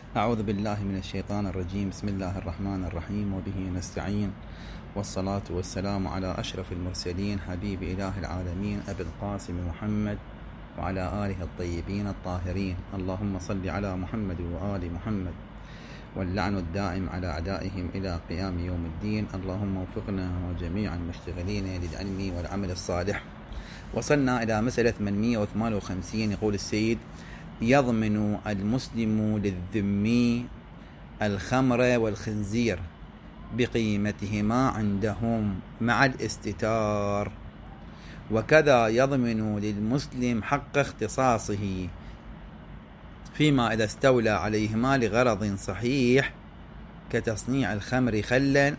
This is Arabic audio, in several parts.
أعوذ بالله من الشيطان الرجيم. بسم الله الرحمن الرحيم، وبه نستعين، والصلاة والسلام على أشرف المرسلين حبيب إله العالمين أبي القاسم محمد وعلى آله الطيبين الطاهرين. اللهم صل على محمد وآل محمد، واللعن الدائم على أعدائهم إلى قيام يوم الدين. اللهم وفقنا وجميع المشتغلين للعلم والعمل الصالح. وصلنا إلى مسألة 858. يقول السيد: يضمن المسلم للذمي الخمر والخنزير بقيمتهما عندهم مع الاستتار، وكذا يضمن للمسلم حق اختصاصه فيما إذا استولى عليهما لغرض صحيح كتصنيع الخمر خلا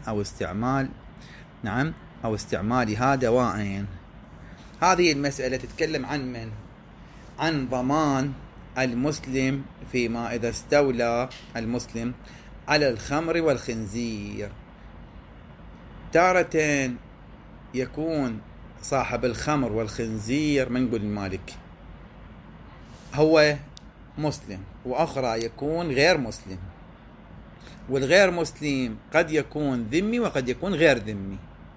أو استعمالها دواء. هذه المسألة تتكلم عن من؟ عن ضمان المسلم فيما إذا استولى المسلم على الخمر والخنزير. تارة يكون صاحب الخمر والخنزير، ما نقول المالك، هو مسلم، وأخرى يكون غير مسلم، والغير مسلم قد يكون ذمي وقد يكون غير ذمي.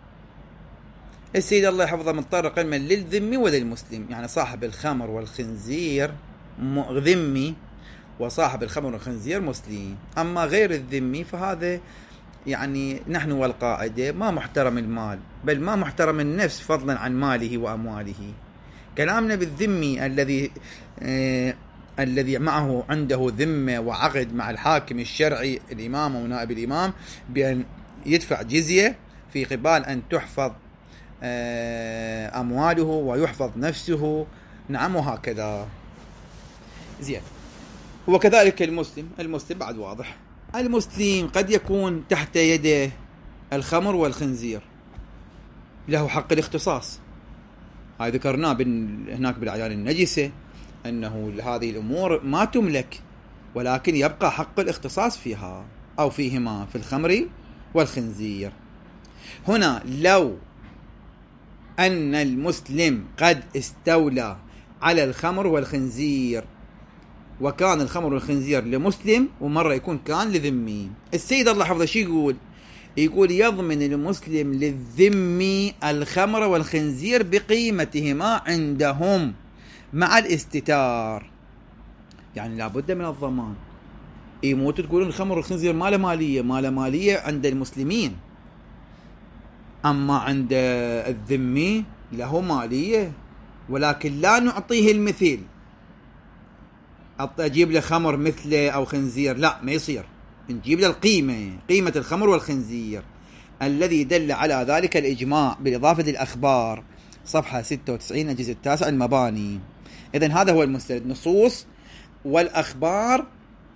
السيد الله يحفظه مضطر قلما للذمي وللمسلم، يعني صاحب الخمر والخنزير ذمي وصاحب الخمر والخنزير مسلم. أما غير الذمي فهذا يعني نحن والقاعدة ما محترم المال، بل ما محترم النفس فضلا عن ماله وأمواله. كلامنا بالذمي الذي معه عنده ذمة وعقد مع الحاكم الشرعي الإمام أو نائب الإمام بأن يدفع جزية في قبال أن تحفظ أمواله ويحفظ نفسه، نعم، وهكذا. زين. وكذلك المسلم بعد واضح. المسلم قد يكون تحت يده الخمر والخنزير، له حق الاختصاص. هاي ذكرناه هناك بالأعيان النجسة أنه هذه الأمور ما تملك، ولكن يبقى حق الاختصاص فيها أو فيهما، في الخمر والخنزير. هنا لو أن المسلم قد استولى على الخمر والخنزير، وكان الخمر والخنزير لمسلم ومرة يكون كان لذمي، السيد الله حفظه شو يقول يضمن المسلم للذمي الخمر والخنزير بقيمتهما عندهم مع الاستتار. يعني لابد من الضمان. يموت تقولون الخمر والخنزير ما له مالية عند المسلمين، أما عند الذمي له مالية، ولكن لا نعطيه المثيل. أجيب له خمر مثله أو خنزير، لا، ما يصير. نجيب له قيمة الخمر والخنزير الذي دل على ذلك الإجماع بالإضافة للأخبار، صفحة 96 الجزء التاسع المباني. إذن هذا هو المستند. النصوص والأخبار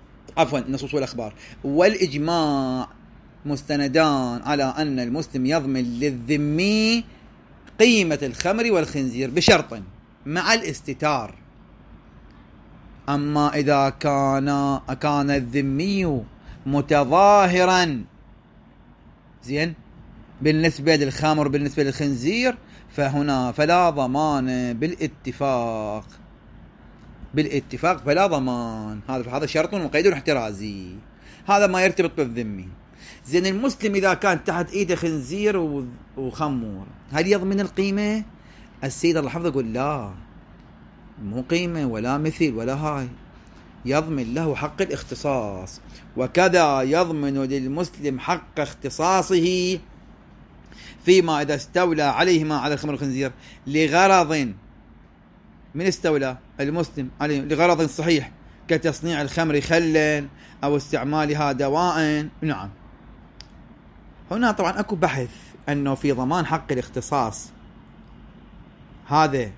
والإجماع مستندان على أن المسلم يضمن للذمي قيمة الخمر والخنزير بشرط مع الاستتار. أما إذا كان الذمي متظاهرا زين بالنسبة للخمر بالنسبة للخنزير، فهنا فلا ضمان بالاتفاق فلا ضمان. هذا شرط وقيد احترازي، هذا ما يرتبط بالذمي. زين، المسلم إذا كان تحت إيده خنزير وخمور، هل يضمن القيمة؟ السيد الله حفظه يقول لا، مو قيمة ولا مثل ولا هاي، يضمن له حق الاختصاص. وكذا يضمن للمسلم حق اختصاصه فيما إذا استولى عليهما على الخمر والخنزير لغرض، من استولى المسلم عليه لغرض صحيح كتصنيع الخمر خلا أو استعمالها دواء. نعم. هنا طبعا أكو بحث أنه في ضمان حق الاختصاص، هذا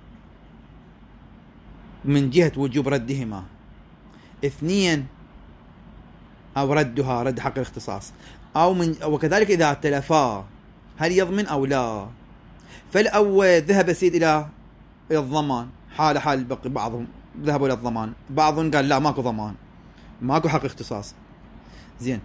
من جهة وجوب ردهما، 2 أو رد حق الاختصاص، وكذلك إذا تلفا هل يضمن أو لا. فالأول ذهب السيد إلى الضمان حال البقي، بعضهم ذهبوا إلى الضمان، بعضهم قال لا، ماكو ضمان، ماكو حق اختصاص. زين.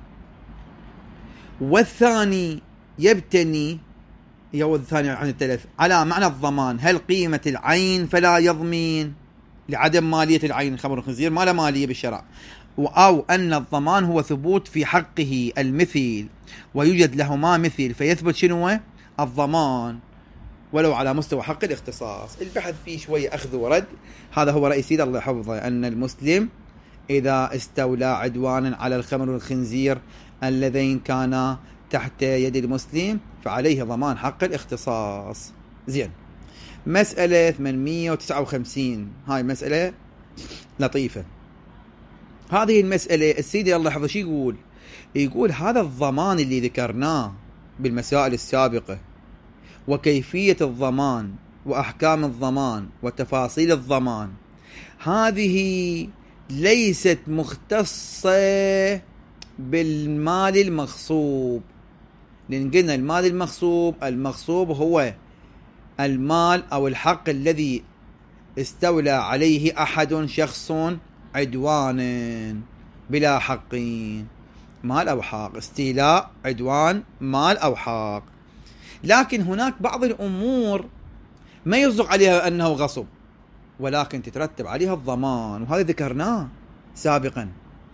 والثاني يبتني الثاني عن التلف على معنى الضمان، هل قيمة العين فلا يضمن لعدم مالية العين. الخمر والخنزير ما له مالية بالشرع، أو أن الضمان هو ثبوت في حقه المثل ويوجد لهما مثل فيثبت شنو الضمان ولو على مستوى حق الاختصاص. البحث فيه شوية أخذ ورد. هذا هو رئيس سيد الله يحفظه، أن المسلم إذا استولى عدوانا على الخمر والخنزير اللذين كانا تحت يد المسلم فعليه ضمان حق الاختصاص. زين، مسألة 859 هاي مسألة لطيفة. هذه المسألة السيد الله يحفظه شو يقول؟ يقول هذا الضمان اللي ذكرناه بالمسائل السابقة وكيفية الضمان وأحكام الضمان وتفاصيل الضمان هذه ليست مختصة بالمال المغصوب، لأن قلنا المال المغصوب هو المال أو الحق الذي استولى عليه أحد شخص عدوانا بلا حق. مال أو حق، استيلاء، عدوان، مال أو حق. لكن هناك بعض الأمور ما يصدق عليها أنه غصب ولكن تترتب عليها الضمان، وهذا ذكرناه سابقا.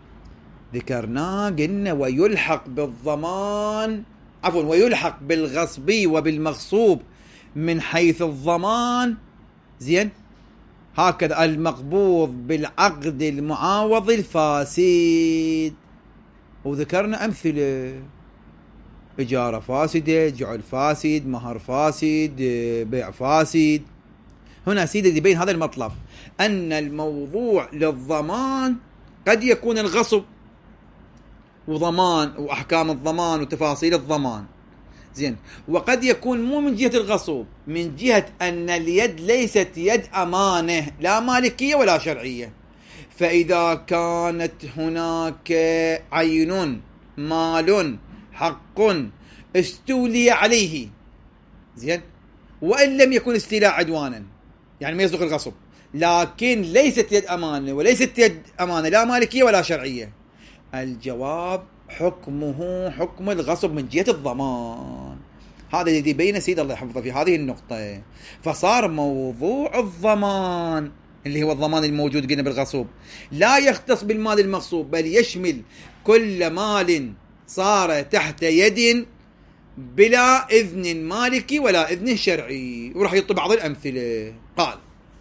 قلنا ويلحق بالضمان ويلحق بالغصبي وبالمغصوب من حيث الضمان. زين، هكذا المقبوض بالعقد المعاوض الفاسد، وذكرنا أمثلة: إجارة فاسدة، جعل فاسد، مهر فاسد، بيع فاسد. هنا سيدي يبين هذا المطلب، أن الموضوع للضمان قد يكون الغصب وضمان وأحكام الضمان وتفاصيل الضمان. زين، وقد يكون مو من جهة الغصب، من جهة أن اليد ليست يد أمانة لا مالكية ولا شرعية. فإذا كانت هناك عين، مال، حق استولي عليه، زين، وإن لم يكن استيلاء عدوانا، يعني ما يصدق الغصب، لكن ليست يد أمانة وليست يد أمانة لا مالكية ولا شرعية، الجواب حكمه حكم الغصب من جهة الضمان. هذا الذي بين سيد الله يحفظه في هذه النقطة. فصار موضوع الضمان اللي هو الضمان الموجود قلنا بالغصب لا يختص بالمال المغصوب، بل يشمل كل مال صار تحت يد بلا إذن مالكي ولا إذن شرعي. وراح يطبع بعض الأمثلة. قال: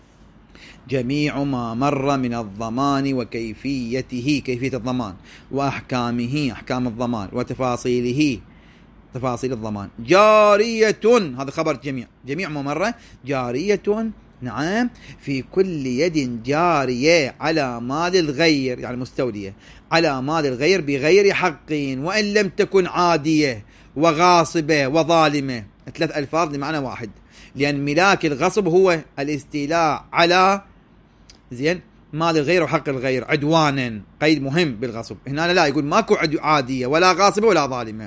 جميع ما مر من الضمان وكيفيته، كيفية الضمان، وأحكامه، أحكام الضمان، وتفاصيله، تفاصيل الضمان، جارية، هذا خبر جميع ما مر جارية، نعم، في كل يد جارية على مال الغير، يعني مستولية على مال الغير بغير حق، وإن لم تكن عادية وغاصبة وظالمة. 3 ألفاظ لمعنى واحد، لأن ملاك الغصب هو الاستيلاء على زين مال الغير وحق الغير عدوانا، قيد مهم بالغصب. هنا لا يقول ماكو عادية ولا غاصبة ولا ظالمة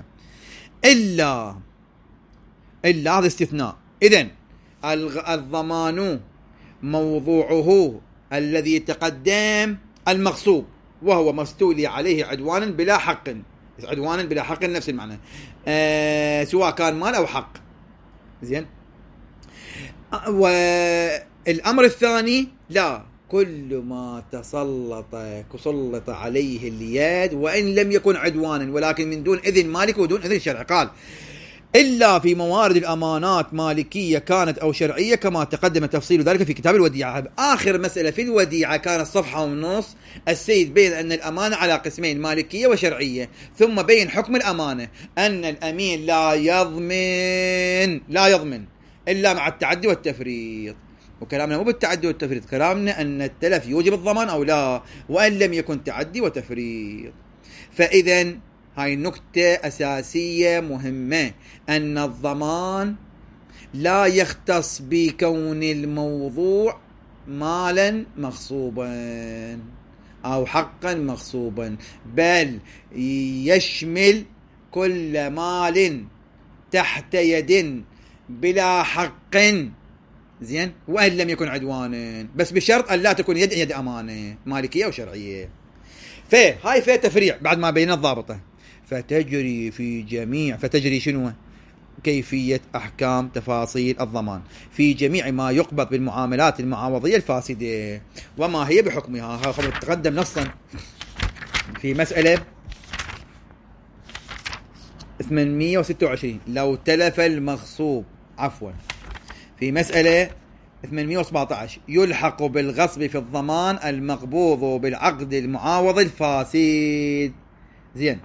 إلا هذا استثناء. إذن الضمان موضوعه الذي تقدم المغصوب، وهو مستولي عليه عدوانا بلا حق، نفس المعنى، سواء كان مال أو حق. زين، والأمر الثاني لا، كل ما تسلط عليه اليد وإن لم يكن عدوانا، ولكن من دون إذن مالك ودون إذن شرعي. قال: إلا في موارد الأمانات مالكية كانت أو شرعية، كما تقدم تفصيل ذلك في كتاب الوديعة. آخر مسألة في الوديعة كانت صفحة ونص. السيد بين أن الأمانة على قسمين، مالكية وشرعية، ثم بين حكم الأمانة أن الأمين لا يضمن إلا مع التعدي والتفريط. وكلامنا مو بالتعدي والتفريط، كلامنا أن التلف يوجب الضمان أو لا، وأن لم يكن تعدي وتفريط. فإذن هاي النقطة أساسية مهمة، أن الضمان لا يختص بكون الموضوع مالا مغصوبا أو حقا مغصوبا، بل يشمل كل مال تحت يد بلا حق، زين، وإن لم يكن عدوانا، بس بشرط أن لا تكون يد أمانة مالكية أو شرعية. هاي فيها تفريع بعد ما بين الضابطة. فتجري شنو؟ كيفية أحكام تفاصيل الضمان في جميع ما يقبض بالمعاملات المعاوضية الفاسدة، وما هي بحكمها. هذا خبر تقدم نصا في مسألة 826 لو تلف المغصوب، عفوا في مسألة 817 يلحق بالغصب في الضمان المقبوض بالعقد المعاوض الفاسد. زين،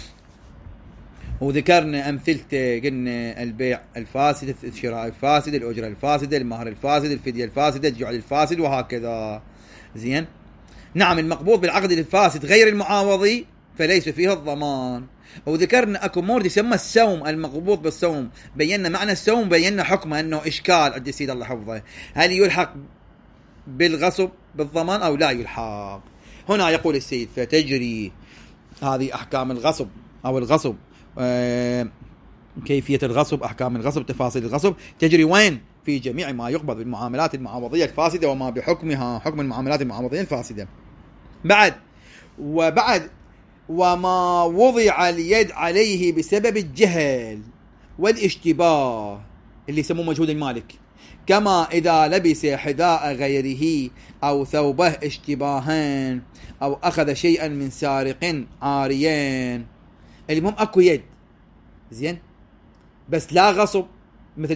وذكرنا أمثلته، قلنا البيع الفاسد، الشراء الفاسد، الأجرة الفاسدة، المهر الفاسد، الفدية الفاسدة، الجعل الفاسد، وهكذا. زين، نعم المقبوض بالعقد الفاسد غير المعاوضي فليس فيه الضمان. وذكرنا اكو مورد يسمى السوم، المقبوض بالسوم، بينا معنى السوم، بينا حكمه انه اشكال عند السيد الله حفظه، هل يلحق بالغصب بالضمان او لا يلحق. هنا يقول السيد فتجري هذه احكام الغصب او الغصب، كيفية الغصب، احكام الغصب، تفاصيل الغصب، تجري وين؟ في جميع ما يقبض بالمعاملات المعاوضية الفاسدة وما بحكمها حكم المعاملات المعاوضية الفاسدة. وما وضع اليد عليه بسبب الجهل والاشتباه اللي يسموه مجهود المالك، كما إذا لبس حذاء غيره أو ثوبه اشتباها أو أخذ شيئا من سارق عاريين. المهم أكو يد، زين، بس لا غصب مثل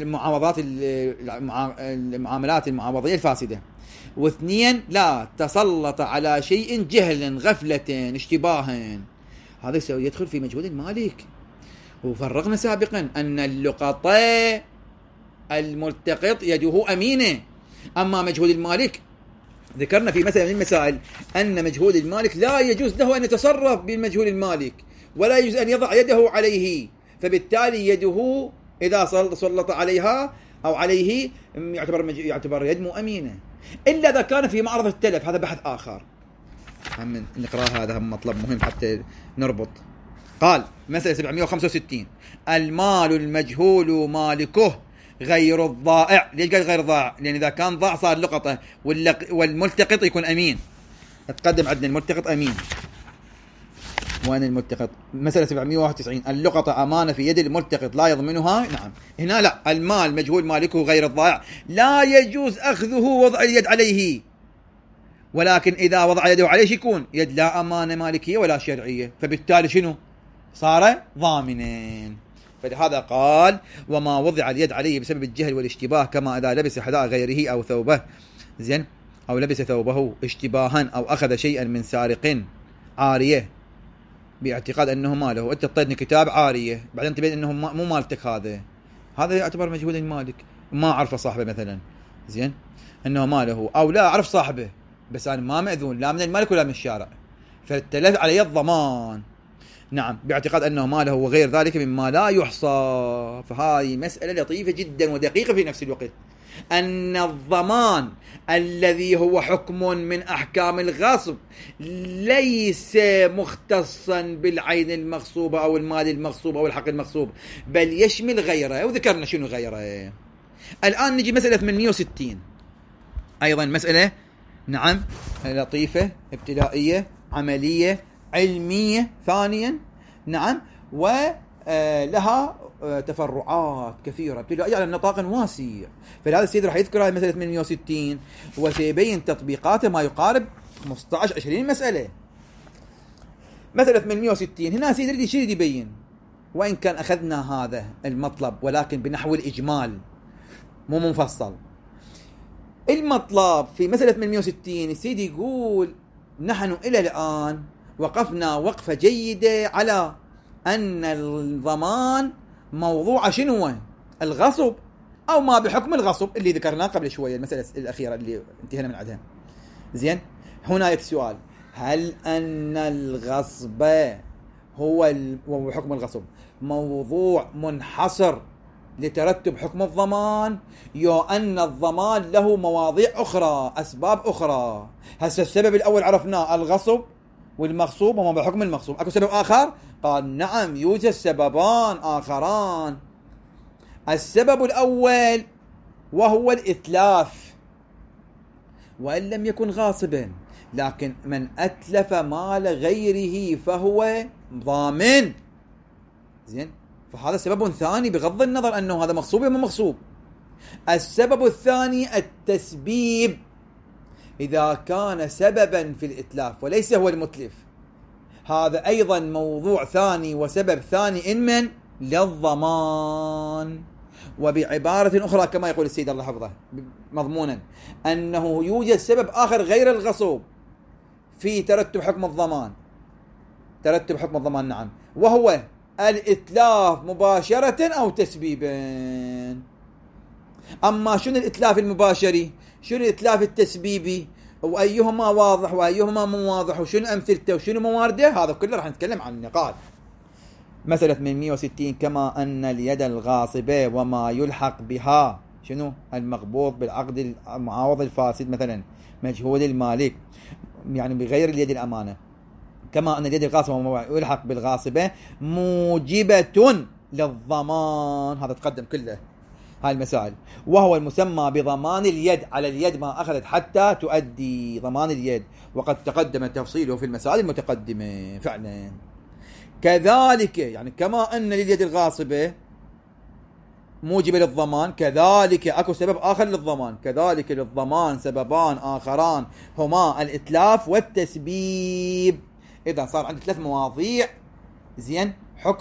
المعاملات المعاوضية الفاسدة. واثنين، لا تسلط على شيء جهلا غفلة اشتباها، هذا يدخل في مجهود المالك. وفرقنا سابقا أن اللقطة الملتقط يده أمينة، أما مجهود المالك ذكرنا في مسألة من المسائل أن مجهود المالك لا يجوز له أن يتصرف بالمجهول المالك ولا يجوز أن يضع يده عليه، فبالتالي يده إذا سلط عليها أو عليه يعتبر يد مو أمينة، إلا إذا كان في معرض التلف، هذا بحث آخر. هم نقرأ هذا، هم مطلب مهم حتى نربط. قال مسألة 765 المال المجهول مالكه غير الضائع. ليش قال غير الضائع؟ لأن إذا كان ضاع صار لقطة، والملتقط يكون أمين. تقدم عندنا الملتقط أمين. وين الملتقط؟ مسألة 791 اللقطة أمانة في يد الملتقط لا يضمنها. نعم، هنا لا، المال مجهول مالكه غير الضائع لا يجوز أخذه ووضع اليد عليه، ولكن إذا وضع يده عليه يكون يد لا أمانة مالكية ولا شرعية، فبالتالي شنو؟ صار ضامنين. فلهذا قال وما وضع اليد عليه بسبب الجهل والاشتباه، كما إذا لبس حذاء غيره أو ثوبه، زين، أو لبس ثوبه اشتباها أو أخذ شيئا من سارق عارية باعتقاد أنه ماله. أنت طيتني كتاب عارية بعدين تبين أنه مو مالتك، هذا يعتبر مجهول المالك، ما أعرف صاحبه مثلا، زين، أنه ماله، أو لا أعرف صاحبه بس أنا ما مأذون لا من المالك ولا من الشارع، فالتلف علي الضمان. نعم، باعتقاد أنه ماله وغير ذلك مما لا يحصى. فهذه مسألة لطيفة جدا ودقيقة في نفس الوقت، أن الضمان الذي هو حكم من أحكام الغصب ليس مختصا بالعين المغصوبة أو المال المغصوب أو الحق المغصوب، بل يشمل غيره. وذكرنا شنو غيره. الآن نجي مسألة 860 أيضا مسألة، نعم، لطيفة ابتدائية عملية علمية ثانيا، نعم، ولها تفرعات كثيرة ابتدائية على نطاق واسع. فهذا السيد راح يذكر هذه مسألة 860 وسيبين تطبيقاته ما يقارب 15-20 مسألة. مسألة 860 هنا سيد يريد شيء يبين، وإن كان أخذنا هذا المطلب ولكن بنحو الإجمال مو مفصل. المطلب في مسألة 860 السيد يقول نحن إلى الآن وقفنا وقفة جيدة على أن الضمان موضوع شنو؟ الغصب أو ما بحكم الغصب اللي ذكرناه قبل شوية، المسألة الأخيرة اللي انتهينا من عندها. زين، هنا السؤال، هل أن الغصب هو حكم الغصب موضوع منحصر لترتب حكم الضمان، يو أن الضمان له مواضيع أخرى، أسباب أخرى؟ هسه السبب الأول عرفناه الغصب والمغصوب وما بحكم المغصوب، أكو سبب آخر؟ قال نعم يوجد سببان آخران. السبب الأول وهو الإتلاف، وإن لم يكن غاصبا، لكن من أتلف مال غيره فهو ضامن. زين، فهذا سبب ثاني بغض النظر أنه هذا مغصوب وما مغصوب. السبب الثاني التسبيب، إذا كان سببا في الإتلاف وليس هو المتلف، هذا أيضا موضوع ثاني وسبب ثاني إن من للضمان. وبعبارة أخرى كما يقول السيد الله حفظه مضمونا أنه يوجد سبب آخر غير الغصب في ترتب حكم الضمان، ترتب حكم الضمان نعم، وهو الإتلاف مباشرة أو تسبيبا. أما شنو الإتلاف المباشري، شنو الإتلاف التسبيبي، وأيهما واضح وأيهما مو واضح، وشنو أمثلته وشنو موارده، هذا كله راح نتكلم عنه. قال مسألة 860 كما أن اليد الغاصبة وما يلحق بها شنو المقبوض بالعقد المعاوض الفاسد مثلا مجهول المالك يعني بغير اليد الأمانة، كما أن اليد الغاصبة وما يلحق بالغاصبة موجبة للضمان. هذا تقدم كله هاي المسائل، وهو المسمى بضمان اليد على اليد ما أخذت حتى تؤدي، ضمان اليد، وقد تقدم تفصيله في المسائل المتقدمة فعلا. كذلك يعني كما أن لليد الغاصبة موجبة للضمان، كذلك أكو سبب آخر للضمان، كذلك للضمان سببان آخران هما الإتلاف والتسبيب. إذا صار عندي 3 مواضيع زين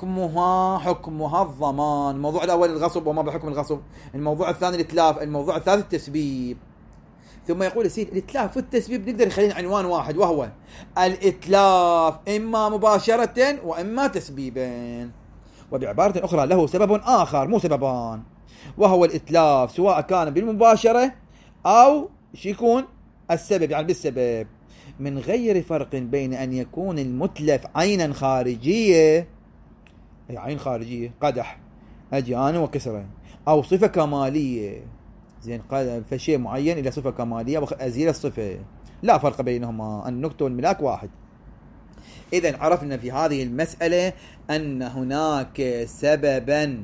حكمها الضمان. الموضوع الأول الغصب وما بحكم الغصب، الموضوع الثاني الإتلاف، الموضوع الثالث التسبيب. ثم يقول السيد الإتلاف والتسبيب نقدر نخليه عنوان واحد، وهو الإتلاف إما مباشرة وإما تسبيبا. وبعبارة أخرى له سبب آخر مو سببان، وهو الإتلاف سواء كان بالمباشرة أو يكون السبب يعني بالسبب، من غير فرق بين أن يكون المتلف عينا خارجية، أي عين خارجية قدح أجيان وكسرة، أو صفة كمالية زين فشيء معين إلى صفة كمالية وأزيل الصفة، لا فرق بينهما، النكتة والملاك واحد. إذن عرفنا في هذه المسألة أن هناك سببا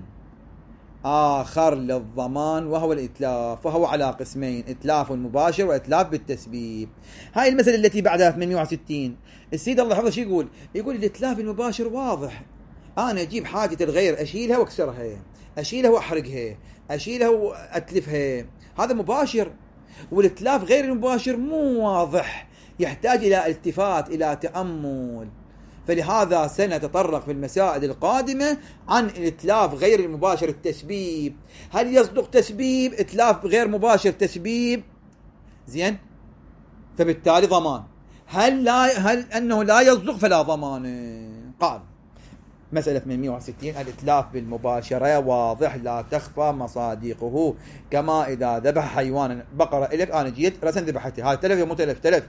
آخر للضمان وهو الإتلاف، وهو على قسمين، إتلاف مباشر وإتلاف بالتسبيب. هاي المسألة التي بعدها 860 السيد الله حفظه شو يقول؟ يقول الإتلاف المباشر واضح، أنا أجيب حاجة الغير أشيلها وأكسرها، أشيلها وأحرقها، أشيلها وأتلفها، هذا مباشر. والإتلاف غير المباشر مو واضح، يحتاج إلى التفات إلى تأمل. فلهذا سنتطرق في المسائل القادمة عن الإتلاف غير المباشر التسبيب. هل يصدق تسبيب إتلاف غير مباشر تسبيب زين فبالتالي ضمان، هل أنه لا يصدق فلا ضمان. قال مسألة 860 الإتلاف بالمباشرة واضح لا تخفى مصادقه، كما إذا ذبح حيوانا، بقرة إلك أنا جيت رأسا ذبحتها، هذا تلف يا مو تلف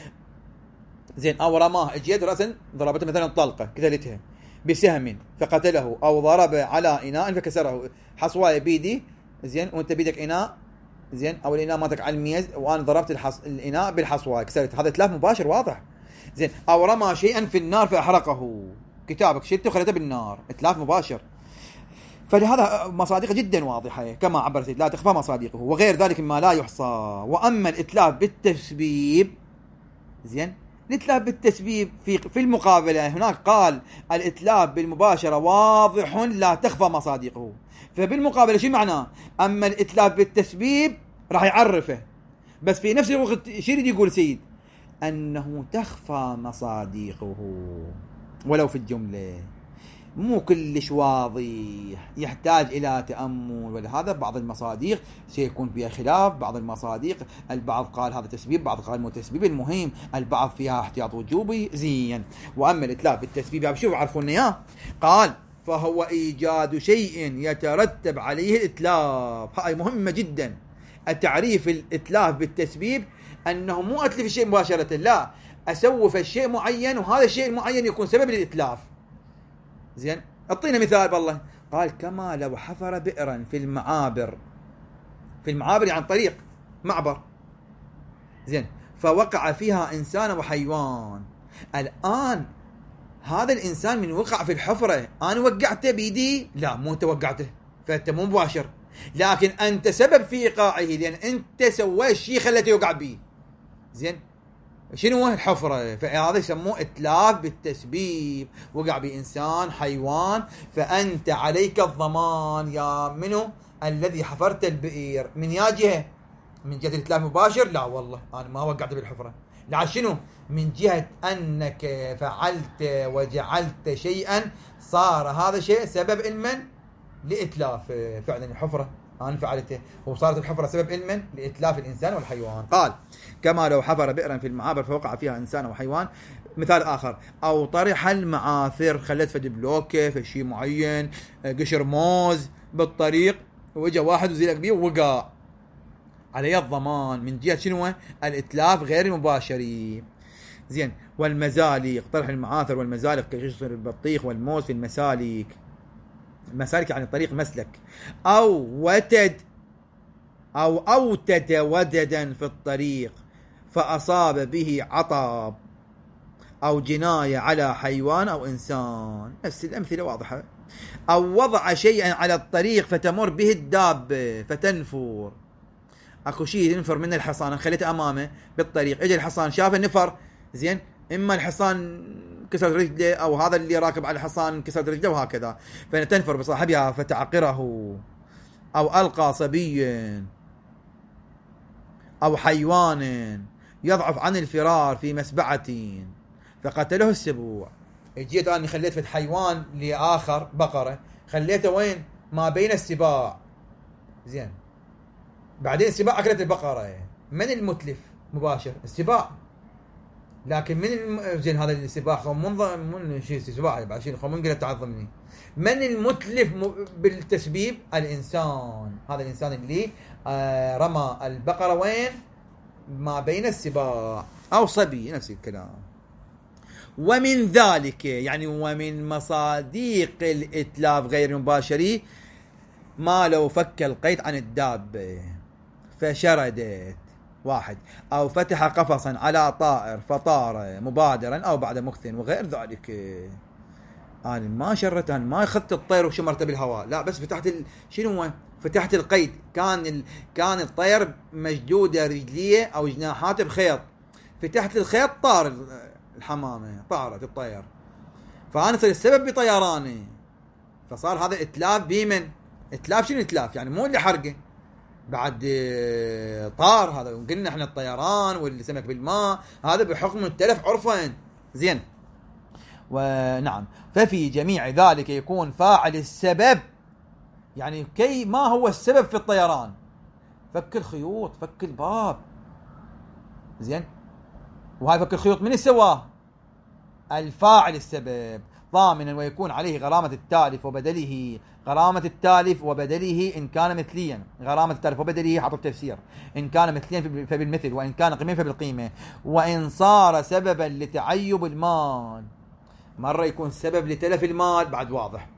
زين، أو رماه اجيت رأسا ضربته مثلا طلقة قتلتها بسهم فقتله، أو ضرب على إناء فكسره، حصواية بيدي زين وأنت بيدك إناء زين، أو الإناء ماتك على الميز وأنا ضربت الإناء بالحصواية كسرت، هذا إتلاف مباشر واضح زين. أو رمى شيئا في النار فأحرقه، كتابك شلته وخلته بالنار، إتلاف مباشر. فلهذا مصادقه جدا واضحة كما عبرت لا تخفى مصادقه، وغير ذلك مما لا يحصى. وأما الإتلاف بالتسبيب زين، الإتلاف بالتسبيب في المقابلة هناك قال الإتلاف بالمباشرة واضح لا تخفى مصادقه، فبالمقابلة شو معناه؟ أما الإتلاف بالتسبيب راح يعرفه، بس في نفس الوقت شو يريد يقول سيد؟ أنه تخفى مصادقه ولو في الجملة، مو كلش واضح، يحتاج إلى تأمل. ولهذا بعض المصادق سيكون فيها خلاف، بعض المصادق البعض قال هذا تسبيب، بعض قال مو تسبيب، المهم البعض فيها احتياط وجوبي زين. وأما الإتلاف بالتسبيب شوف عرفونا إياه، قال فهو إيجاد شيء يترتب عليه الإتلاف. هاي مهمة جدا، التعريف الإتلاف بالتسبيب أنه مو أتلف الشيء مباشرة، لا، أسوف الشيء معين وهذا الشيء المعين يكون سبب للإتلاف زين. اعطينا مثال بالله، قال كما لو حفر بئرا في المعابر، في المعابر يعني طريق معبر زين، فوقع فيها إنسان وحيوان. الآن هذا الإنسان من وقع في الحفرة أنا وقعته بيدي؟ لا، مو أنت وقعته، فأنت مو مباشر، لكن أنت سبب في إيقاعه، لأن أنت سويت شيء خلته يوقع بيه زين. شنو هو الحفرة؟ فهذا يسموه إتلاف بالتسبيب، وقع بإنسان حيوان، فأنت عليك الضمان يا منو الذي حفرت البئر. من يا جهة؟ من جهة الإتلاف مباشر؟ لا والله أنا ما وقعت بالحفرة، شنو؟ من جهة أنك فعلت وجعلت شيئا صار هذا الشيء سبب علما لإتلاف. فعلا الحفرة أنا فعلته وصارت الحفرة سبب علما لإتلاف الإنسان والحيوان. قال كما لو حفر بئرا في المعابر فوقع فيها إنسان وحيوان. مثال آخر، أو طرح المعاثر، خلت فد بلوكة في شيء معين، قشر موز بالطريق وإجا واحد وزيلك بيه ووقع، عليه الضمان من جهة شنو؟ الإتلاف غير المباشري. زين. والمزالق، طرح المعاثر والمزالق كقشر البطيخ والموز في المسالك. المسالك يعني طريق مسلك. أو وتد أو أوتد وددا في الطريق فأصاب به عطب أو جناية على حيوان أو إنسان. نفس الأمثلة واضحة. أو وضع شيئا على الطريق فتمر به الدابة فتنفر. أكو شيء ينفر من الحصان، خليته أمامه بالطريق، إجا الحصان شافه نفر. زين. إما الحصان كسر رجله أو هذا اللي راكب على الحصان كسر رجله وهكذا، فتنفر بصاحبها فتعقره. أو ألقى صبيا أو حيوان يضعف عن الفرار في مسبعة فقتله السبوع. جيت أنا خليت في حيوان لآخر بقرة، خليته وين؟ ما بين السباع. زين. بعدين السباع أكلت البقرة. من المتلف مباشر؟ السباع. لكن من زين هذا السباع من شيء سباع بعد شيء خمون قلت تعظمني. من المتلف بالتسبيب؟ الإنسان. هذا الإنسان اللي رمى البقرة وين؟ ما بين السباع. أو صبي، نفس الكلام. ومن ذلك يعني ومن مصاديق الإتلاف غير المباشري ما لو فك القيد عن الدابة فشردت، واحد، أو فتح قفصا على طائر فطار مبادرا أو بعد مكث وغير ذلك. أنا ما شرتها، ما أخذت الطير وشمرته بالهواء، لا، بس فتحت شنو؟ فتحت القيد. كان الطير مشدودة رجليه أو جناحاته بخيط، فتحت الخيط طار الحمامة، طارت الطير، فأنا صار السبب بطيراني، فصار هذا إتلاف بمن؟ إتلاف شنو إتلاف؟ يعني مو اللي حرقه بعد طار، هذا قلنا احنا الطيران واللي سمك بالماء هذا بحكم التلف عرفا. زين. ونعم، ففي جميع ذلك يكون فاعل السبب، يعني كي ما هو السبب في الطيران؟ فك الخيوط، فك الباب. زين. وهاي فك الخيوط من السواه؟ الفاعل السبب، ضامنا ويكون عليه غرامة التالف وبدله. غرامة التالف وبدله إن كان مثليا، غرامة التالف وبدله حط التفسير، إن كان مثليا فبالمثل، وإن كان قيمة فبالقيمة، وإن صار سببا لتعيب المال. مرة يكون سبب لتلف المال بعد واضح،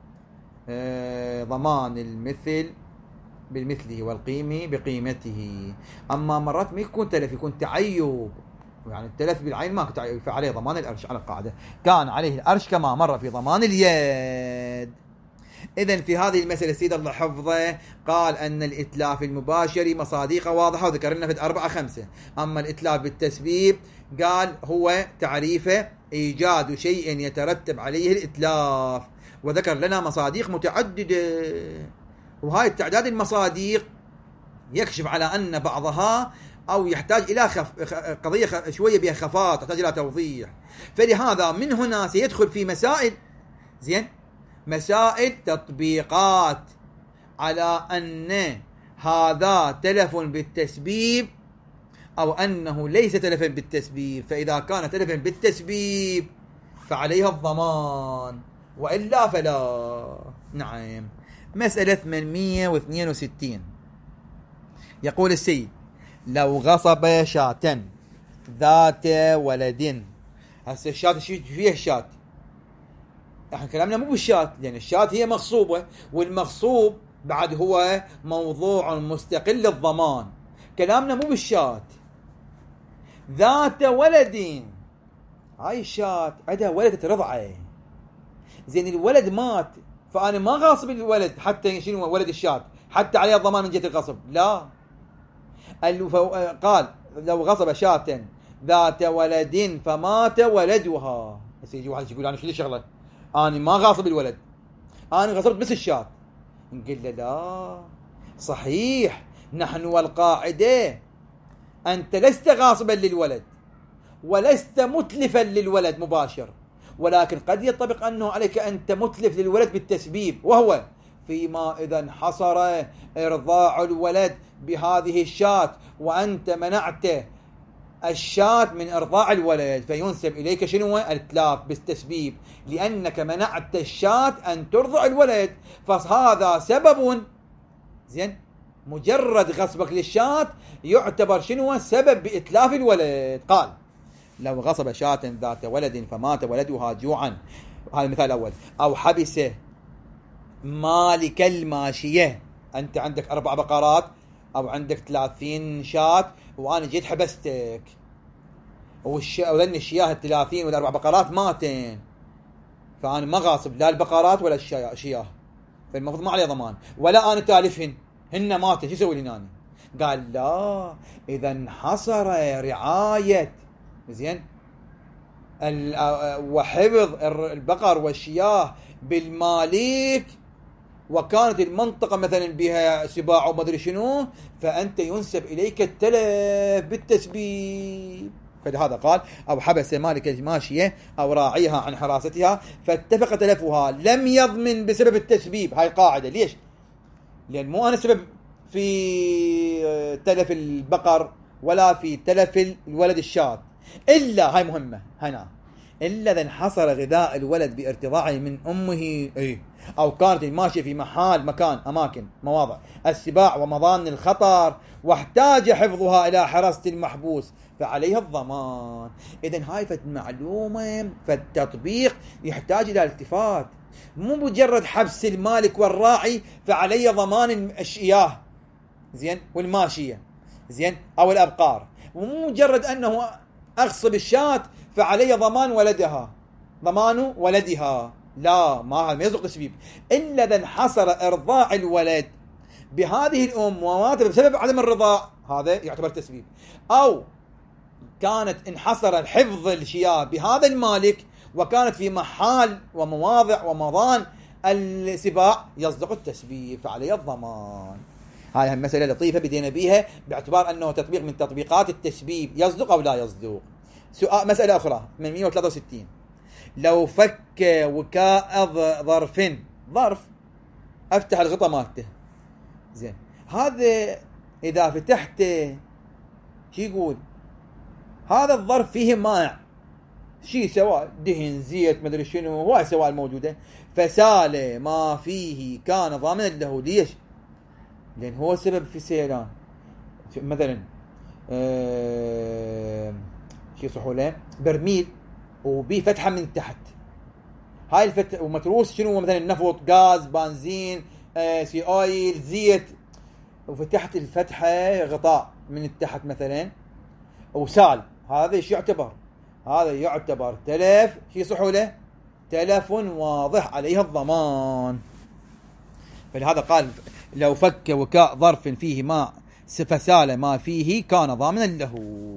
ضمان المثل بالمثله والقيمة بقيمته. أما مرات ما يكون تلف، يكون تعيب، يعني التلف بالعين ما فعليه ضمان الأرش على القاعدة، كان عليه الأرش كما مر في ضمان اليد. إذن في هذه المسألة سيد الله حفظه قال أن الإتلاف المباشر مصاديقه واضحة وذكر لنا في 4-5. أما الإتلاف بالتسبيب قال هو تعريفه إيجاد شيء يترتب عليه الإتلاف، وذكر لنا مصاديق متعددة، وهاي التعداد المصاديق يكشف على أن بعضها أو يحتاج إلى قضية شوية بها خفاء، تحتاج إلى توضيح. فلهذا من هنا سيدخل في مسائل، زين، مسائل تطبيقات على أن هذا تلف بالتسبيب أو أنه ليس تلفا بالتسبيب. فإذا كان تلفا بالتسبيب فعليها الضمان، وإلا فلا. نعم. مسألة 862 يقول السيد: لو غصب شاة ذات ولد. هسه الشاة فيها الشاة، احنا كلامنا مو بالشاة، لأن الشاة هي مغصوبة، والمغصوب بعد هو موضوع مستقل للضمان. كلامنا مو بالشاة. ذات ولد، هاي الشاة عندها ولد رضعه، زين الولد مات، فأنا ما غاصب الولد حتى شنو ولد الشاة حتى عليه الضمان من جهة الغصب، لا. قال لو غصب شاة ذات ولد فمات ولدها. بس يجي واحد يقول أنا شو شغلة، أنا ما غاصب الولد، أنا غصبت بس الشاة. نقول له لا، صحيح، نحن والقاعدة أنت لست غاصبا للولد، ولست متلفا للولد مباشر، ولكن قد يطبق أنه عليك أنت متلف للولد بالتسبيب، وهو فيما إذا انحصر إرضاع الولد بهذه الشاة وأنت منعت الشاة من إرضاع الولد، فينسب إليك شنو؟ الإتلاف بالتسبيب، لأنك منعت الشاة أن ترضع الولد، فهذا سبب. زين، مجرد غصبك للشاة يعتبر شنو؟ سبب بإتلاف الولد. قال لو غصب شاة ذات ولد فمات ولدها جوعا، هذا المثال الأول، أو حبس مالك الماشية، أنت عندك 4 بقرات أو عندك 30 شاة وأنا جيت حبستك، ولأن الشياه 30 ولا 4 بقرات ماتين، فأنا ما غاصب لا البقرات ولا الشياه، فالمفروض ما عليه ضمان، ولا أنا تالفهن، هن ماتن، شو يسوي لي أنا؟ قال لا، إذا انحصر رعاية زين وحفظ البقر والشياه بالمالك، وكانت المنطقة مثلا بها سباع وما أدري شنو، فأنت ينسب إليك التلف بالتسبيب. فلهذا قال أو حبس مالك الماشية أو راعيها عن حراستها فاتفق تلفها لم يضمن بسبب التسبيب. هاي قاعدة. ليش؟ لأن مو أنا سبب في تلف البقر ولا في تلف الولد الشاة، إلا هاي مهمة هنا، إلا إذا انحصر غذاء الولد بارتضاعه من أمه، أو كانت الماشية في أماكن مواضع السباع ومضان الخطر واحتاج حفظها إلى حراسة المحبوس فعليها الضمان. إذن هاي المعلومة فالتطبيق يحتاج إلى التفات، مو مجرد حبس المالك والراعي فعلي ضمان الشياه زين والماشية زين أو الأبقار، ومو مجرد أنه أغصب الشاة فعلي ضمان ولدها، لا، ما يصدق تسبيب، إلا إذا انحصر إرضاع الولد بهذه الأم ومات بسبب عدم الرضاع، هذا يعتبر تسبيب، أو كانت انحصر الحفظ الشياه بهذا المالك وكانت في محال ومواضع ومضان السباع، يصدق التسبيب فعليه الضمان. هاي المسألة لطيفة بدينا بيها باعتبار أنه تطبيق من تطبيقات التسبيب، يصدق أو لا يصدق. سؤال مسألة أخرى من 163، لو فك وكاء ظرف أفتح الغطاء مالته، زين، هذا إذا فتحته شو يقول؟ هذا الظرف فيه مائع، شيء سواء دهن زيت مدري شنو، هو سواء الموجودة، فسال ما فيه كان ضامنا له. ليش؟ لأن هو سبب في سيلان. مثلا شيء صحولة برميل وبيه فتحة من تحت، هاي الفتحة ومتروس شنو مثلا نفط، غاز، بنزين، سي اويل، زيت، وفتحت الفتحة غطاء من التحت مثلا وسال، هذا ايش يعتبر؟ هذا يعتبر تلف، شيء صحولة تلف واضح عليها الضمان. فلهذا قال لو فك وكاء ظرف فيه ماء فسال ما فيه كان ضامنا له.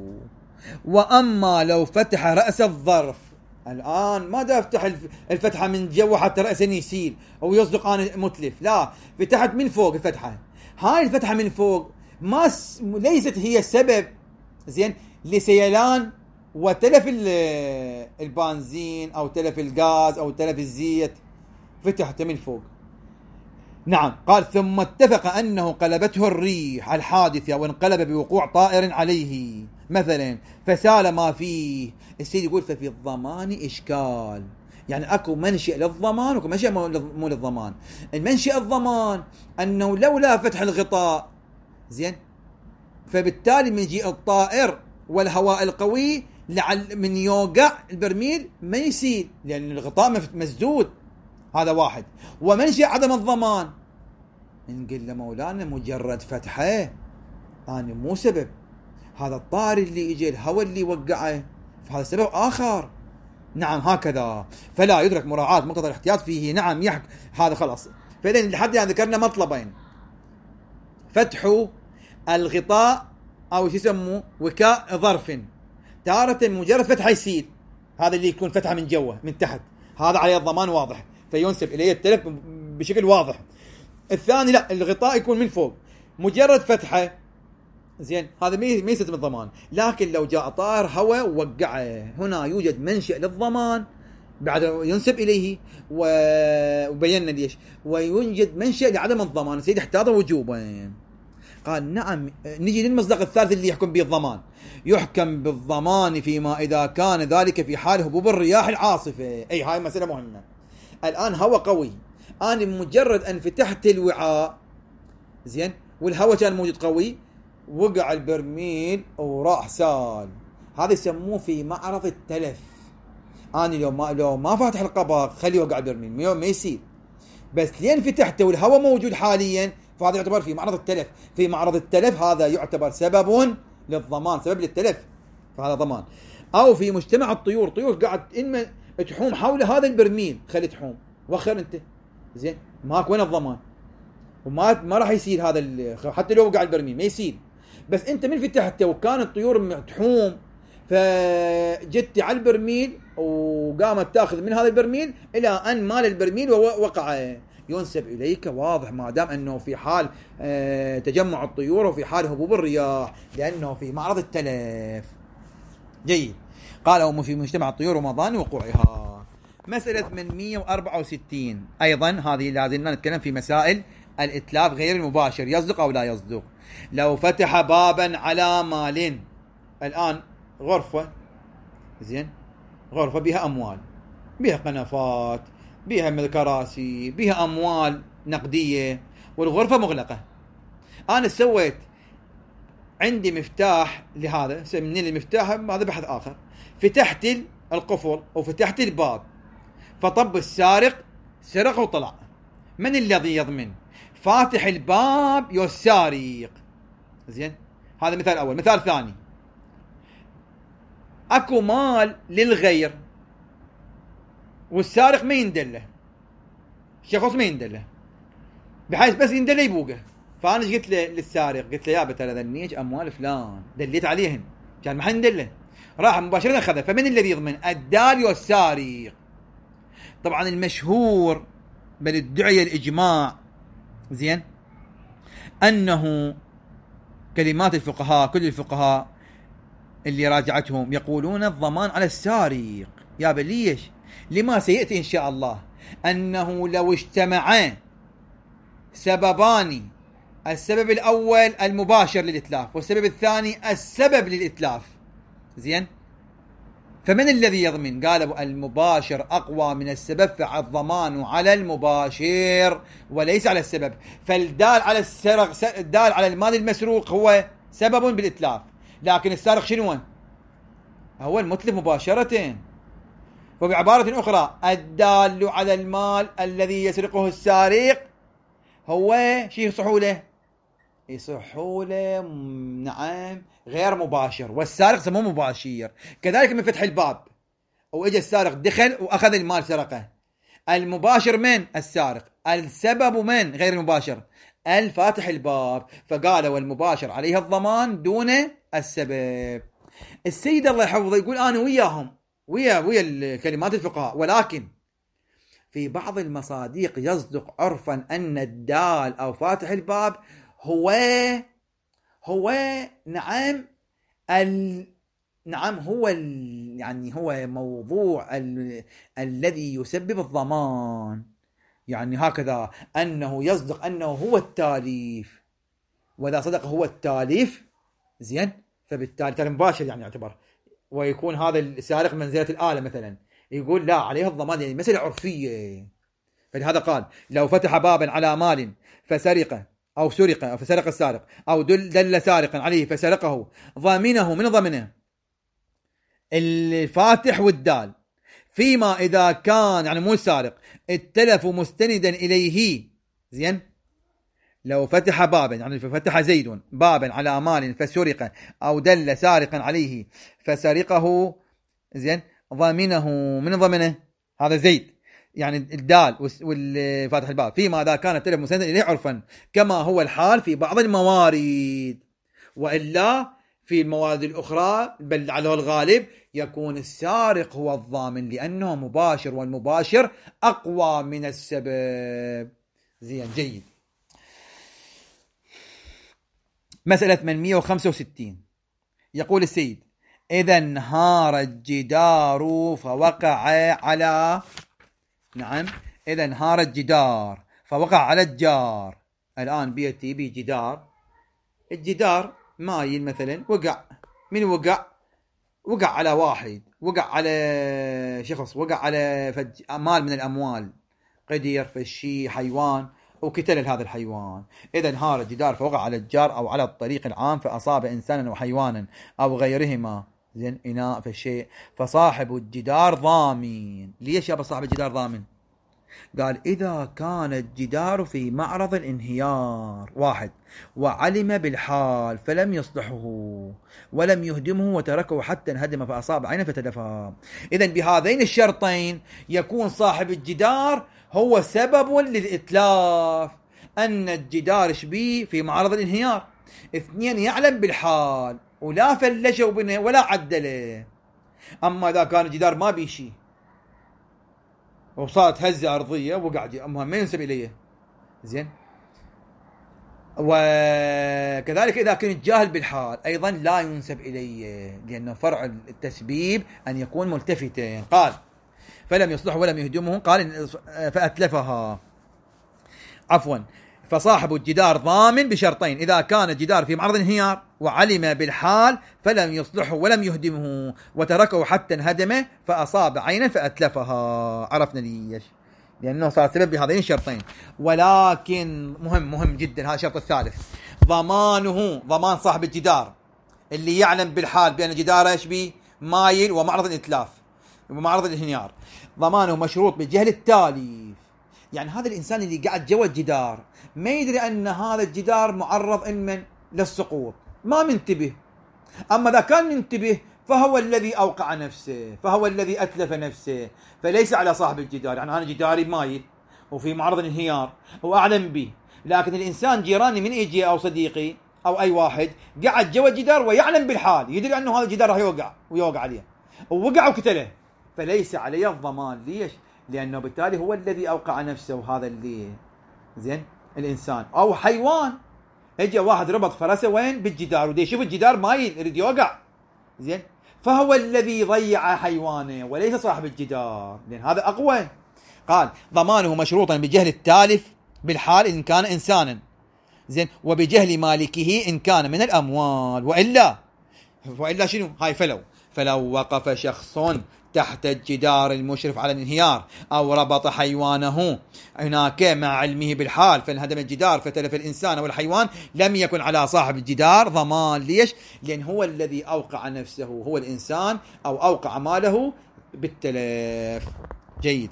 وأما لو فتح رأس الظرف، الآن ما دا افتح الفتحة من جوا حتى رأسه يسيل أو يصدق أنا متلف، لا، فتحت من فوق الفتحة، هاي الفتحة من فوق ليست هي السبب زين لسيلان وتلف البنزين أو تلف الغاز أو تلف الزيت، فتحته من فوق. نعم، قال ثم اتفق أنه قلبته الريح الحادثة وانقلب بوقوع طائر عليه مثلا فسال ما فيه. السيد يقول ففي الضمان إشكال، يعني أكو منشئ للضمان وأكو منشئ مو للضمان. المنشئ الضمان أنه لولا فتح الغطاء زين فبالتالي من يجي الطائر والهواء القوي من يوقع البرميل ما يسيل لأن الغطاء مسدود، هذا واحد. ومنشئ عدم الضمان نقول له مولانا مجرد فتحه أنا مو سبب، هذا الطائر اللي يجي الهواء اللي يوقعه فهذا سبب آخر. نعم هكذا، فلا يدرك مراعاة مقتضى الاحتياط فيه. نعم يحك هذا خلاص. فإذن لحد الآن ذكرنا مطلبين، فتح الغطاء أو يسموه وكاء ظرف، تارة مجرد فتحه يسيل، هذا اللي يكون فتحه من جوا من تحت، هذا عليه الضمان واضح فينسب إليه التلف بشكل واضح. الثاني لا، الغطاء يكون من فوق، مجرد فتحه زين هذا ما يستلزم الضمان. لكن لو جاء طائر هواء ووقعه، هنا يوجد منشأ للضمان بعد ينسب إليه، وبينا ليش، ويوجد منشأ لعدم الضمان. سيدي احتاط وجوبا. قال نعم. نجي للمصداق الثالث اللي يحكم به الضمان. يحكم بالضمان فيما إذا كان ذلك في حال هبوب الرياح العاصفة. أي هاي مسألة مهمة. الآن هواء قوي، أنا مجرد أن فتحت الوعاء زين والهواء كان موجود قوي، وقع البرميل وراح سال، هذا يسموه في معرض التلف. أنا لو ما فاتح القبر خليه وقع البرميل ما يصير، بس لين فتحته والهواء موجود حاليا فهذا يعتبر في معرض التلف. في معرض التلف هذا يعتبر سبب للضمان، سبب للتلف، فهذا ضمان. أو في مجتمع الطيور، طيور قاعد إما تحوم حول هذا البرميل، خلي تحوم وخر أنت زين، ماك وين الضمان؟ وما راح يصير هذا حتى لو وقع البرميل ما يصير. بس انت من فتحته وكان الطيور تحوم، فجت على البرميل وقامت تاخذ من هذا البرميل الى ان مال البرميل ووقع، ينسب اليك. واضح ما دام انه في حال تجمع الطيور وفي حال هبوب الرياح، لانه في معرض التلف. جيد. قال في مجتمع الطيور ومضان وقوعها. مسألة 864 أيضا هذه لازلنا نتكلم في مسائل الإتلاف غير المباشر، يصدق أو لا يصدق. لو فتح بابا على مال، الآن غرفة زين، غرفة بها أموال، بها قنفات، بها كراسي، بها أموال نقدية، والغرفة مغلقة. أنا سويت عندي مفتاح لهذا، من المفتاح هذا بحث آخر، فتحت القفل وفتحت الباب، فطب السارق سرق وطلع، من الذي يضمن؟ فاتح الباب يو السارق. زين هذا مثال أول. مثال ثاني، أكو مال للغير والسارق ما يندله، شخص ما يندله، بحيث بس يندله يبوقه. فأنا قلت له للسارق، قلت له يا بترى ذنيج أموال فلان، دليت عليهن كان ما حندله، راح مباشرة أخذه. فمن الذي يضمن؟ الدال والسارق. طبعا المشهور بل ادعي الإجماع زين أنه كلمات الفقهاء، كل الفقهاء اللي راجعتهم يقولون الضمان على السارق. يا بليش لما سيأتي إن شاء الله أنه لو اجتمعا سببان، السبب الأول المباشر للإتلاف والسبب الثاني السبب للإتلاف زين، فمن الذي يضمن؟ قالوا المباشر أقوى من السبب، فالضمان على المباشر وليس على السبب. فالدال على السرق، الدال على المال المسروق هو سبب بالإتلاف، لكن السارق شنو هو؟ المتلف مباشرة. وبعبارة أخرى الدال على المال الذي يسرقه السارق هو شيء يصحوله نعم غير مباشر، والسارق سموه مباشر. كذلك من فتح الباب واجى السارق دخل واخذ المال سرقه، المباشر من؟ السارق. السبب من؟ غير المباشر، الفاتح الباب. فقال والمباشر عليه الضمان دون السبب. السيد الله يحفظه يقول انا وياهم ويا الكلمات الفقهاء، ولكن في بعض المصادق يصدق عرفا ان الدال او فاتح الباب هو نعم هو يعني هو موضوع الذي يسبب الضمان. يعني هكذا أنه يصدق أنه هو التاليف، وإذا صدق هو التاليف زين فبالتالي تالي مباشر يعني يعتبر، ويكون هذا السارق منزلة الآلة مثلا، يقول لا عليه الضمان، يعني مسألة عرفية. فلهذا قال لو فتح بابا على مال فسرق أو سرق أو فسرق السارق أو دل سارقا عليه فسرقه، ضامنه من ضمنه الفاتح والدال، فيما إذا كان يعني مو السارق التلف مستندا إليه زين. لو فتح بابا يعني ففتح زيد بابا على مال فسرق أو دل سارقا عليه فسرقه زين، ضامنه من ضمنه هذا زيد يعني الدال والفاتح الباب، فيما إذا كان التلف مسندا إليه عرفا، كما هو الحال في بعض الموارد. وإلا في الموارد الأخرى بل على الغالب يكون السارق هو الضامن، لأنه مباشر، والمباشر أقوى من السبب. زين جيد. مسألة 865 يقول السيد: إذا انهار الجدار فوقع على إذا انهار الجدار فوقع على الجار. الآن بيتي بجدار، الجدار مايل مثلا، وقع. من وقع على واحد، وقع على شخص، وقع على مال من الأموال، قدير فشي حيوان وقتل هذا الحيوان. إذا انهار الجدار فوقع على الجار أو على الطريق العام فأصاب إنسانا وحيوانا أو غيرهما، زين، إناء فالشيء، فصاحب الجدار ضامن. ليش يا صاحب الجدار ضامن؟ قال: إذا كان الجدار في معرض الانهيار، واحد، وعلم بالحال فلم يصلحه ولم يهدمه وتركه حتى انهدم فأصاب عينه فتلفها. إذن بهذين الشرطين يكون صاحب الجدار هو سبب للإتلاف، أن الجدار شبيه في معرض الانهيار. اثنين، يعلم بالحال ولا فلشه ولا عدله. أما إذا كان الجدار ما بيشي وصارت هزة أرضية وقعد، أما ما ينسب إليه، زين. وكذلك إذا كنت جاهل بالحال أيضا لا ينسب إليه، لأنه فرع التسبيب أن يكون ملتفتين. قال: فلم يصلح ولم يهدمه، قال فأتلفها، عفوا، فصاحب الجدار ضامن بشرطين: إذا كان الجدار في معرض انهيار وعلم بالحال فلم يصلحه ولم يهدمه وتركه حتى انهدمه فأصاب عينا فأتلفها. عرفنا ليش؟ لأنه صار سبب بهذين الشرطين. ولكن مهم جدا هذا الشرط الثالث: ضمانه، ضمان صاحب الجدار اللي يعلم بالحال بأن جداره يشبه مايل ومعرض الإتلاف ومعرض الانهيار، ضمانه مشروط بالجهل التالي. يعني هذا الإنسان اللي قاعد جوا الجدار ما يدري أن هذا الجدار معرض إنمن للسقوط، ما منتبه. أما إذا كان منتبه فهو الذي أوقع نفسه، فهو الذي أتلف نفسه، فليس على صاحب الجدار. يعني أنا جداري مايل وفي معرض الانهيار وأعلم به، لكن الإنسان جيراني من يجي أو صديقي أو أي واحد قاعد جوا الجدار ويعلم بالحال، يدري أنه هذا الجدار راح يوقع عليه ووقع وقتله، فليس عليه الضمان. ليش؟ لأنه بالتالي هو الذي أوقع نفسه، وهذا اللي زين الإنسان. أو حيوان، اجى واحد ربط فرسه وين؟ بالجدار، ودي يشوف الجدار مايل يريد يوقع، زين، فهو الذي ضيع حيوانه وليس صاحب الجدار، لأن هذا أقوى. قال: ضمانه مشروطا بجهل التالف بالحال إن كان إنسانا، زين، وبجهل مالكه إن كان من الأموال، وإلا شنو؟ هاي فلو وقف شخص تحت الجدار المشرف على الانهيار أو ربط حيوانه هناك مع علمه بالحال فانهدم الجدار فتلف الإنسان والحيوان، لم يكن على صاحب الجدار ضمان. ليش؟ لأن هو الذي أوقع نفسه، هو الإنسان، أو أوقع ماله بالتلف. جيد.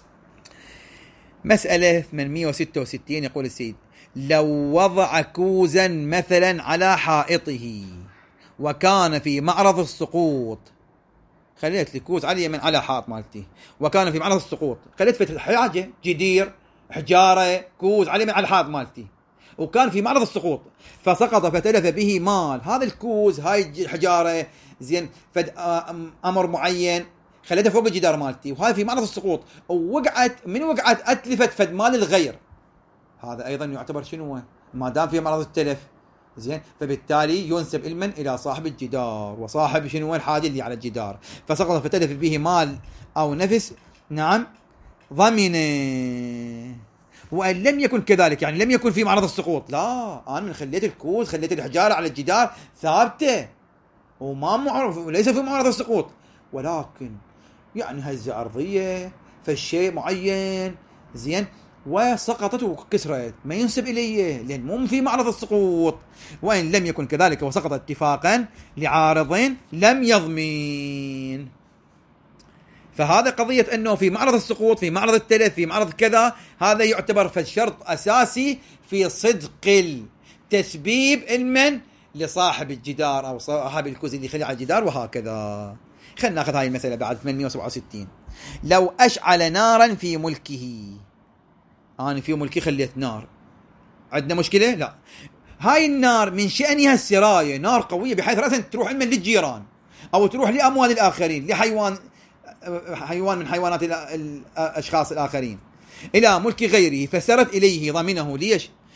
مسألة 866 يقول السيد: لو وضع كوزا مثلا على حائطه وكان في معرض السقوط، خليت لي كوز على اليمين على حائط مالتي وكان في معرض السقوط، خليت فتح حاجة، جدير، حجارة، كوز على اليمين على الحائط مالتي وكان في معرض السقوط فسقط فتلف به مال. هذا الكوز، هاي الحجارة، زين، فد أمر معين خليتها فوق الجدار مالتي وهاي في معرض السقوط ووقعت، من وقعت أتلفت فد مال الغير، هذا أيضا يعتبر شنو؟ ما دام في معرض التلف، زين، فبالتالي ينسب علما إلى صاحب الجدار، وصاحب شنو الحاجة اللي على الجدار، فسقط فتلف به مال أو نفس، نعم، ضمنه. وأن لم يكن كذلك، يعني لم يكن في معرض السقوط، لا، أنا من خليت الكوز، خليت الحجارة على الجدار ثابتة وما معرض، وليس في معرض السقوط، ولكن يعني هزة أرضية فالشيء معين، زين، وسقطت وكسرت، ما ينسب إليه لأن مو في معرض السقوط. وإن لم يكن كذلك وسقط اتفاقا لعارض لم يضمن. فهذا قضية أنه في معرض السقوط، في معرض التلف، في معرض كذا، هذا يعتبر فالشرط أساسي في صدق التسبيب المن لصاحب الجدار أو صاحب الكوز اللي خلع الجدار، وهكذا. خلينا ناخذ هاي المسألة بعد 867. لو أشعل نارا في ملكه، أنا في ملكي خليت نار، عندنا مشكلة؟ لا، هاي النار من شأنها السراية، نار قوية بحيث رأسا تروح إما للجيران أو تروح لأموال الآخرين، حيوان من حيوانات الأشخاص الآخرين إلى ملك غيره، فسرت إليه ضمنه. ليش؟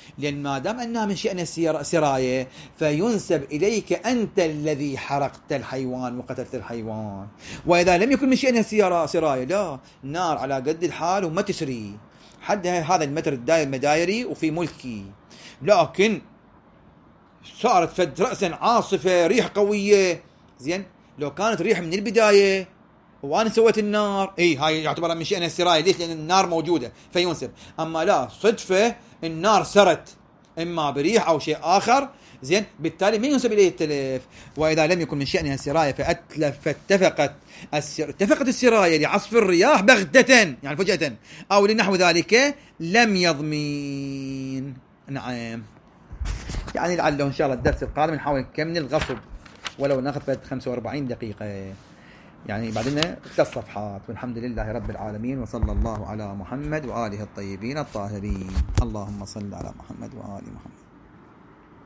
لأن ما دام أنها من شأن السراية فينسب إليك أنت الذي حرقت الحيوان وقتلت الحيوان. وإذا لم يكن من شأن السراية لا، نار على قد الحال وما تسري حد هذا المتر الداير مدايري وفي ملكي، لكن صارت فد رأسا عاصفة ريح قوية، زين لو كانت ريح من البداية وانا سويت النار هاي يعتبر من شأن السراية. ليش؟ لأن النار موجودة فينسب. أما لا، صدفة النار سرت إما بريح أو شيء آخر، زين بالتالي ما ينسب إليه التلف. وإذا لم يكن من شأنها السراية فاتفقت السراية لعصف الرياح بغتة يعني فجأة أو لنحو ذلك لم يضمين. نعم، يعني لعله إن شاء الله الدرس القادم نحاول نكمل الغصب ولو ناخذ 45 دقيقة، يعني بعدين 3 صفحات. والحمد لله رب العالمين، وصلى الله على محمد وآله الطيبين الطاهرين. اللهم صل على محمد وآل محمد.